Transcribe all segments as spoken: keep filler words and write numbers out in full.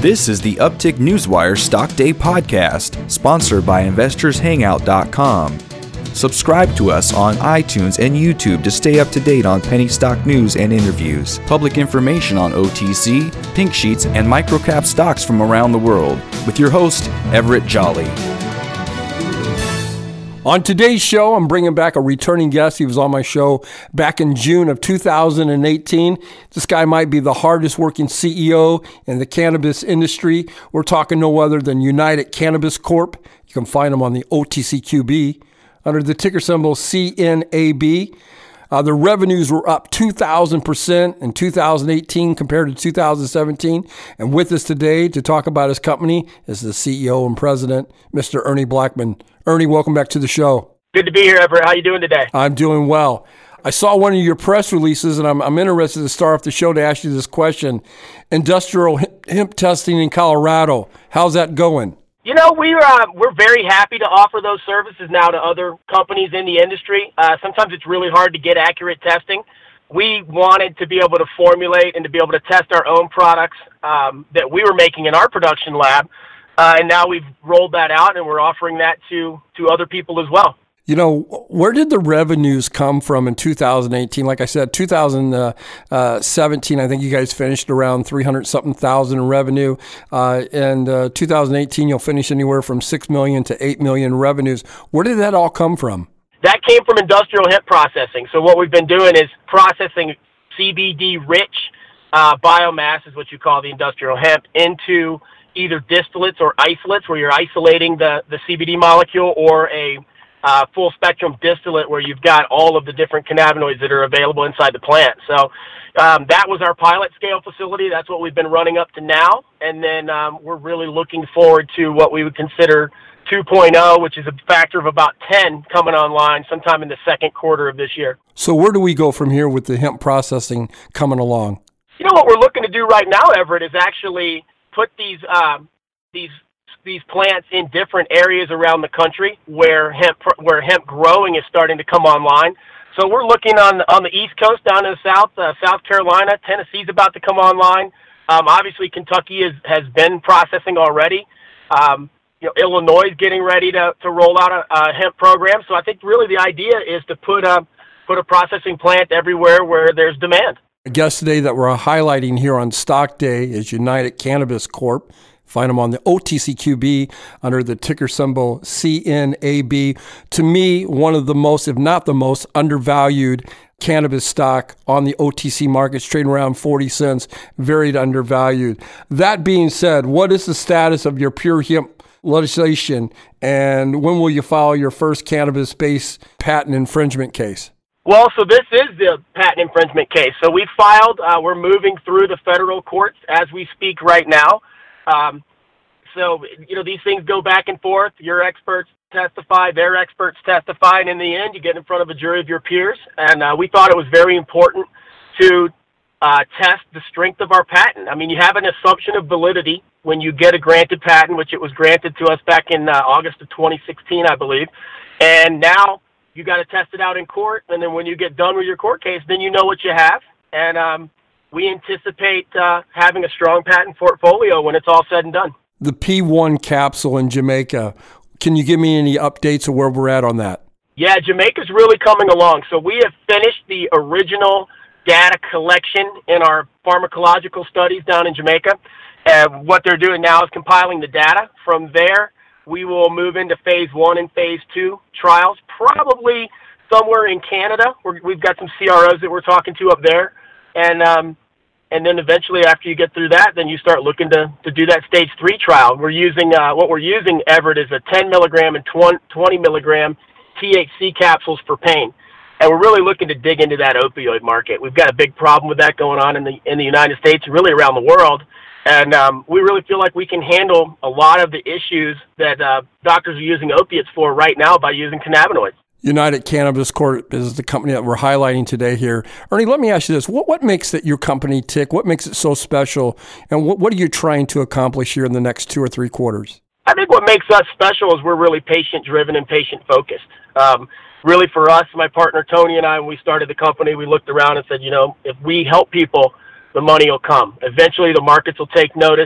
This is the Uptick Newswire Stock Day podcast, sponsored by investors hangout dot com. Subscribe to us on iTunes and YouTube to stay up to date on penny stock news and interviews, public information on O T C, pink sheets, and microcap stocks from around the world, with your host, Everett Jolly. On today's show, I'm bringing back a returning guest. He was on my show back in June of two thousand eighteen. This guy might be the hardest working C E O in the cannabis industry. We're talking no other than United Cannabis Corp. You can find him on the O T C Q B under the ticker symbol C N A B. Uh, the revenues were up two thousand percent in two thousand eighteen compared to two thousand seventeen. And with us today to talk about his company is the C E O and president, Mister Ernie Blackman. Ernie, welcome back to the show. Good to be here, Everett. How you doing today? I'm doing well. I saw one of your press releases, and I'm, I'm interested to start off the show to ask you this question. Industrial hemp testing in Colorado, how's that going? You know, we're, uh, we're very happy to offer those services now to other companies in the industry. Uh, sometimes it's really hard to get accurate testing. We wanted to be able to formulate and to be able to test our own products um, that we were making in our production lab. Uh, and now we've rolled that out, and we're offering that to, to other people as well. You know, where did the revenues come from in two thousand eighteen? Like I said, two thousand seventeen, I think you guys finished around three hundred something thousand in revenue. Uh, and uh, two thousand eighteen, you'll finish anywhere from six million to eight million revenues. Where did that all come from? That came from industrial hemp processing. So what we've been doing is processing C B D-rich uh, biomass, is what you call the industrial hemp, into either distillates or isolates, where you're isolating the, the C B D molecule, or a uh, full spectrum distillate where you've got all of the different cannabinoids that are available inside the plant. So um, that was our pilot scale facility. That's what we've been running up to now. And then um, we're really looking forward to what we would consider two point oh, which is a factor of about ten coming online sometime in the second quarter of this year. So where do we go from here with the hemp processing coming along? You know, what we're looking to do right now, Everett, is actually put these um, these these plants in different areas around the country where hemp where hemp growing is starting to come online. So we're looking on on the East Coast, down in the South, uh, South Carolina, Tennessee's about to come online. Um, obviously, Kentucky is, has been processing already. Um, you know, Illinois is getting ready to, to roll out a, a hemp program. So I think really the idea is to put a put a processing plant everywhere where there's demand. A guest today that we're highlighting here on Stock Day is United Cannabis Corp. Find them on the O T C Q B under the ticker symbol C N A B. To me, one of the most, if not the most, undervalued cannabis stock on the O T C markets, trading around forty cents, very undervalued. That being said, what is the status of your pure hemp legislation, and when will you file your first cannabis-based patent infringement case? Well, so this is the patent infringement case. So we filed, uh, we're moving through the federal courts as we speak right now. Um, so, you know, these things go back and forth. Your experts testify, their experts testify, and in the end, you get in front of a jury of your peers. And uh, we thought it was very important to uh, test the strength of our patent. I mean, you have an assumption of validity when you get a granted patent, which it was granted to us back in uh, August of twenty sixteen, I believe. And now you got to test it out in court, and then when you get done with your court case, then you know what you have. And um, we anticipate uh, having a strong patent portfolio when it's all said and done. The P one capsule in Jamaica, can you give me any updates of where we're at on that? Yeah, Jamaica's really coming along. So we have finished the original data collection in our pharmacological studies down in Jamaica. And what they're doing now is compiling the data. From there, we will move into phase one and phase two trials, probably somewhere in Canada. We're, we've got some C R Os that we're talking to up there. And um, and then eventually after you get through that, then you start looking to, to do that stage three trial. We're using, uh, what we're using, Everett, is a ten milligram and twenty milligram T H C capsules for pain. And we're really looking to dig into that opioid market. We've got a big problem with that going on in the in the United States and really around the world. And um, we really feel like we can handle a lot of the issues that uh, doctors are using opiates for right now by using cannabinoids. United Cannabis Corp is the company that we're highlighting today here. Ernie, let me ask you this. What what makes that your company tick? What makes it so special? And what, what are you trying to accomplish here in the next two or three quarters? I think what makes us special is we're really patient-driven and patient-focused. Um, really for us, my partner Tony and I, when we started the company, we looked around and said, you know, if we help people, the money will come. Eventually, the markets will take notice.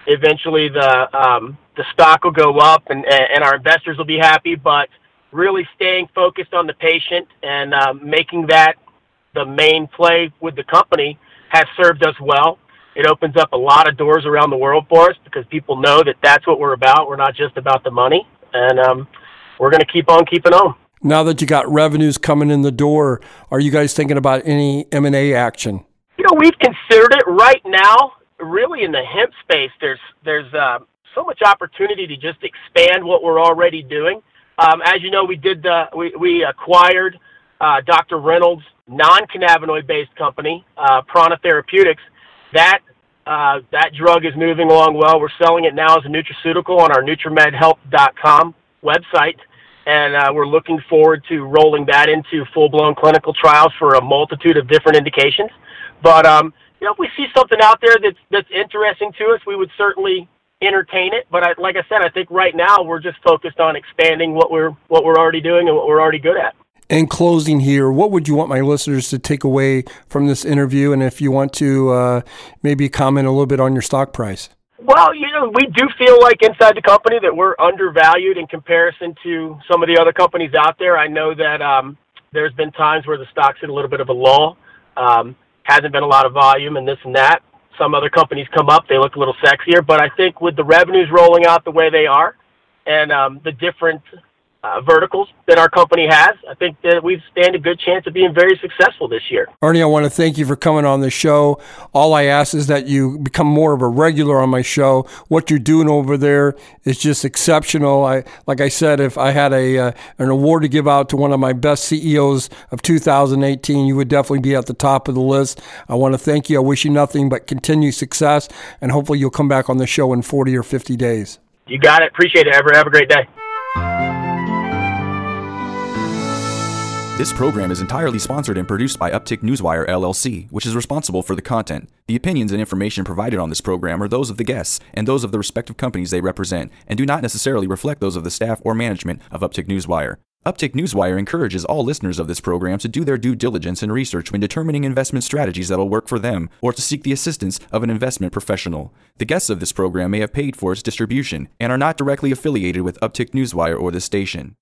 eventually the um, the stock will go up and, and our investors will be happy. But really staying focused on the patient and um, making that the main play with the company has served us well. It opens up a lot of doors around the world for us because people know that that's what we're about. We're not just about the money, and um, we're going to keep on keeping on. Now that you got revenues coming in the door, are you guys thinking about any M and A action? You know, we've considered it. Right now, really in the hemp space, there's there's uh, so much opportunity to just expand what we're already doing. Um, as you know, we did the, we, we acquired uh, Doctor Reynolds' non-cannabinoid-based company, uh, Prana Therapeutics. That uh, that drug is moving along well. We're selling it now as a nutraceutical on our nutrimed health dot com website, and uh, we're looking forward to rolling that into full-blown clinical trials for a multitude of different indications. But um, you know, if we see something out there that's that's interesting to us, we would certainly entertain it. But I, like I said, I think right now we're just focused on expanding what we're what we're already doing and what we're already good at. In closing here, what would you want my listeners to take away from this interview? And if you want to uh, maybe comment a little bit on your stock price. Well, you know, we do feel like inside the company that we're undervalued in comparison to some of the other companies out there. I know that um, there's been times where the stock's in a little bit of a lull. Um, hasn't been a lot of volume and this and that. Some other companies come up, they look a little sexier. But I think with the revenues rolling out the way they are and um, the different Uh, verticals that our company has, I think that we stand a good chance of being very successful this year. Arnie, I want to thank you for coming on the show. All I ask is that you become more of a regular on my show. What you're doing over there is just exceptional. I, like I said, if I had a uh, an award to give out to one of my best C E Os of two thousand eighteen, you would definitely be at the top of the list. I want to thank you. I wish you nothing but continued success, and hopefully you'll come back on the show in forty or fifty days. You got it. Appreciate it, Ever. Have a great day. This program is entirely sponsored and produced by Uptick Newswire, L L C, which is responsible for the content. The opinions and information provided on this program are those of the guests and those of the respective companies they represent, and do not necessarily reflect those of the staff or management of Uptick Newswire. Uptick Newswire encourages all listeners of this program to do their due diligence and research when determining investment strategies that will work for them, or to seek the assistance of an investment professional. The guests of this program may have paid for its distribution and are not directly affiliated with Uptick Newswire or this station.